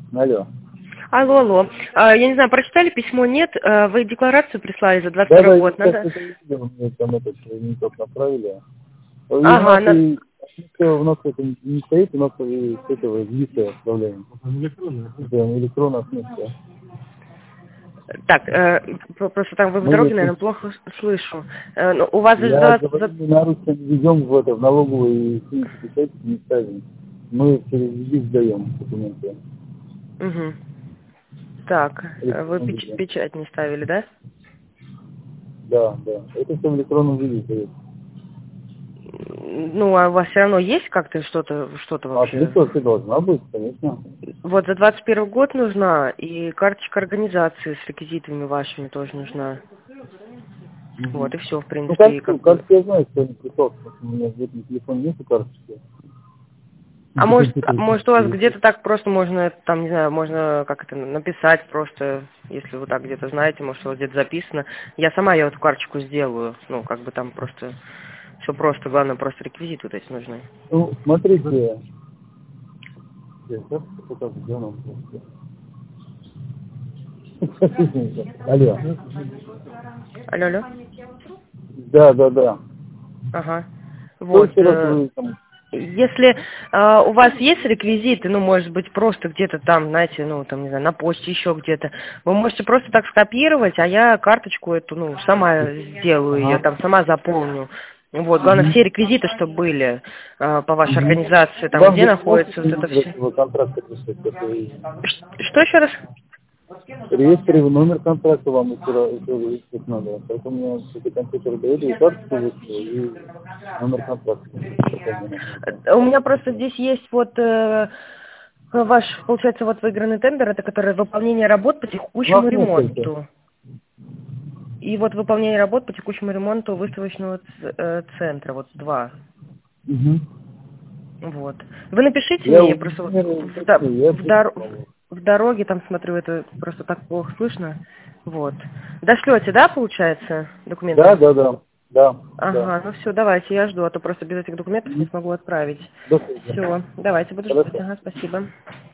Алло. Алло, алло. Я не знаю, прочитали письмо, нет? Вы декларацию прислали за Да, 22 я год. сейчас Надо... это видел, мне там этот не тот направили. И у Ага, нас и у нас это не стоит, у нас и с этого ВИСа отправляем. Электронная. Да, электронная смысле. Так, просто там вы в Мы дороге, если, наверное, плохо слышу. Но у вас же я говорю, мы наручно не везем в налоговую и снимки печати не ставим. Мы через ВИС сдаем документы. Угу. Так, вы Электронном виде. печать не ставили, да? Да, да. Это все в электронном виде стоит. Ну, а у вас все равно есть как-то что-то вообще? Отвлекаться должна быть, конечно. Вот за 21 год нужна, и карточка организации с реквизитами вашими тоже нужна. Угу. Вот, и все, в Ну, принципе. И как бы... карточки я знаю, что они пришел, потому что у меня в этом телефоне нету карточки. А может у вас где-то так просто можно, там, не знаю, можно как это написать просто, если вы так где-то знаете, может, у вас где-то записано. Я сама эту карточку сделаю, ну, как бы там просто, все просто, главное, просто реквизиты вот эти нужны. Ну, смотрите. Сейчас покажу, где он просто. Алло. Алло, алло. Да, да, да. Ага. Что Вот. еще раз вы там? Если у вас есть реквизиты, ну, может быть, просто где-то там, знаете, ну, там, не знаю, на почте, еще где-то, вы можете просто так скопировать, а я карточку эту, ну, сама сделаю ее, там, сама заполню. Вот, главное, все реквизиты, чтобы были по вашей организации, там, Вам где же находится вот это все. контракта пишет, Что еще раз? реестровый номер контракта вам еще надо. Поэтому мне эти компьютеры дают, и карточку вышло, и номер контракта. У меня просто здесь есть вот ваш, получается, вот выигранный тендер, это который выполнение работ по У нас текущему несколько. ремонту. И вот выполнение работ по текущему ремонту выставочного центра, вот 2. Угу. Вот. Вы напишите Я мне, я просто вот я в дороге, там смотрю, это просто так плохо слышно. Вот. Дошлете, да, получается, документы? Да, да, да. Да, Ага, ну все, давайте, я жду, а то просто без этих документов не смогу отправить. да. Все, давайте, буду ждать. Хорошо. Ага, спасибо.